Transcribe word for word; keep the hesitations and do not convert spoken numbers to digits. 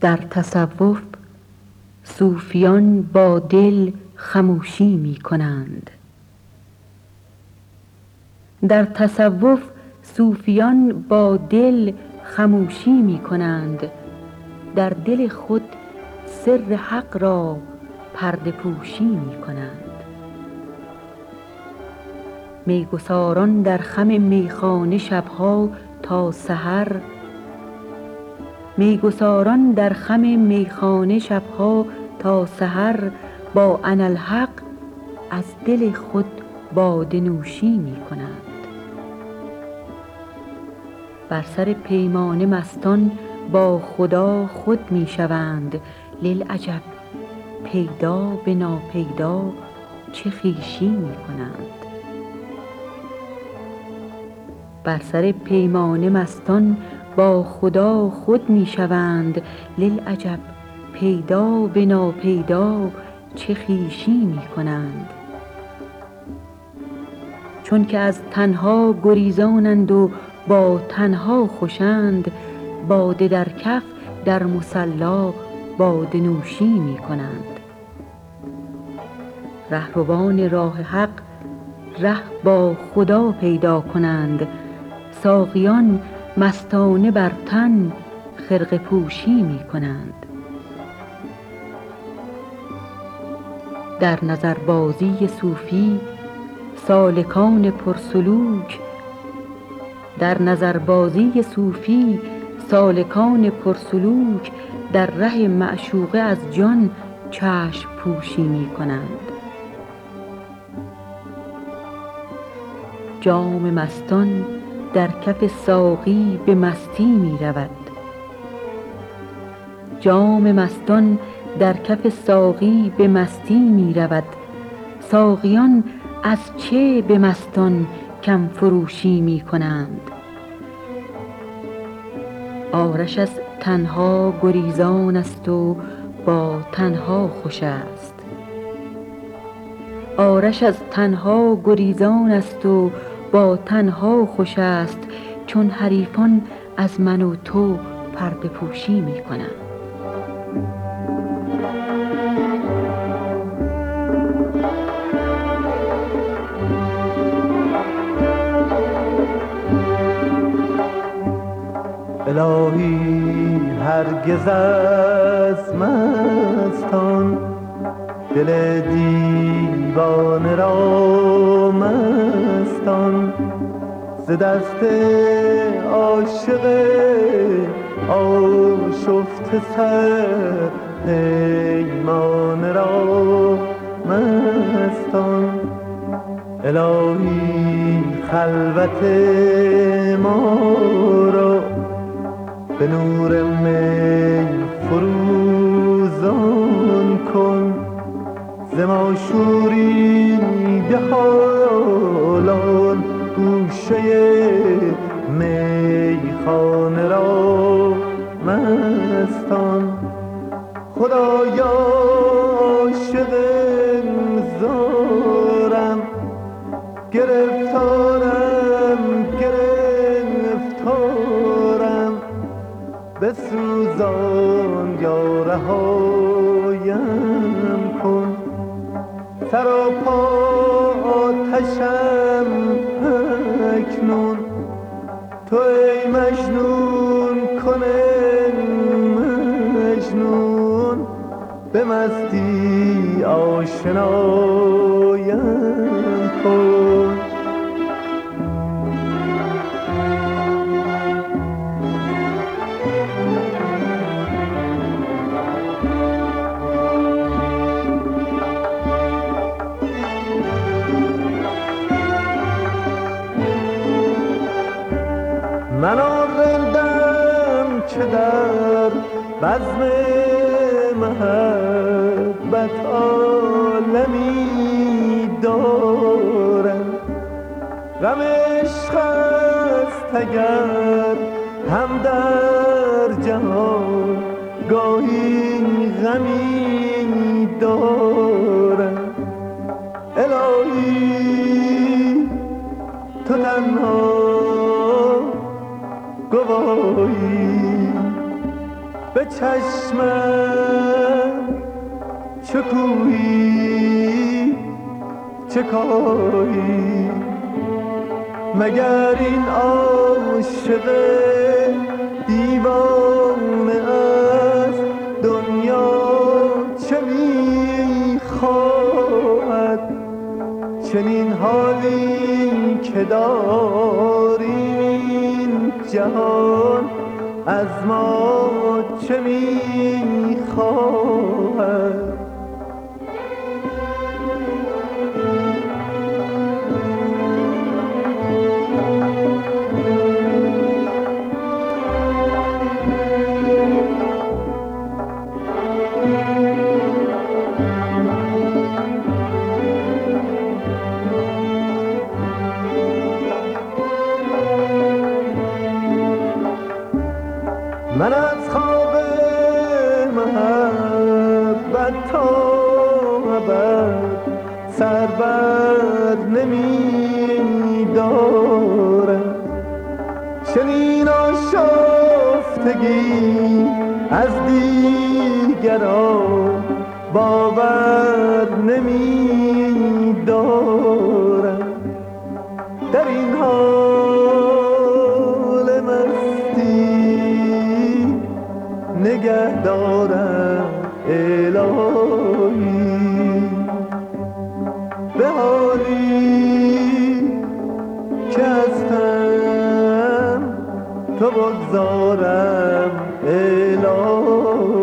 در تصوف صوفیان با دل خموشی می کنند. در تصوف صوفیان با دل خموشی می کنند، در دل خود سر حق را پرده پوشی می کنند. میگساران در خم میخانه شبها تا سحر، میگساران در خم میخانه شبها تا سحر با اناالحق از دل خود باده نوشی می کنند. بر سر پیمانه مستان با خدا خود می شوند، للعجب پیدا به ناپیدا چه خویشی می کنند. بر سر پیمانه مستان با خدا خود می شوند، للعجب پیدا به ناپیدا چه خویشی می کنند. چون که از تنها گریزانند و با تنها خوشند، باده در کف در مصلا باده نوشی می کنند. رهروان راه حق ره با خدا پیدا کنند، ساقیان مستانه بر تن خرقه پوشی می کنند. در نظربازی صوفی سالکان پرسلوک، در نظربازی صوفی سالکان پرسلوک در ره معشوقه از جان چشم پوشی می کنند. جام مستان در کف ساقی به مستی می رود، جام مستان در کف ساقی به مستی می رود، ساقیان از چه به مستان کم فروشی می کنند. آرش از تنها گریزان است و با تنها خوش است، آرش از تنها گریزان است و با تنها خوش است، چون حریفان از من و تو پرده پوشی می کنند. الهی هرگز از مستان دل دیوانه را مستان، ز دست عاشق آشفته سر پیمانه را مستان. الهی خلوت ما را به نور می فروزان کن، ز ما شوریده حالان گوشه میخانه را مستان. خدایا عاشق زارم، گرفتارم گرفتارم، بسوزان یا رهایم کن. سراپا آتشم اکنون، تو ای مجنون کن مجنون، به مستی آشنایم کن. من رندم که در بزم محبت عالمی دارم، غم عشق است اگر هم در جهان گاهی غمی دارم. الهی تو تنها گواهی به چشمم چه کوهی چه کایی، مگر این عاشق دیوانه از دنیا چه میخواهد؟ چنین حالی که داریم این جهان از ما چه میخواهد؟ من از خواب محبت تا ابد سر بر نمی دارم، چنین آشفتگی از دیگران باور نمی دارم. در این حال مستی نگه دارم الهی، به حالی که هستم تو بگذارم الهی.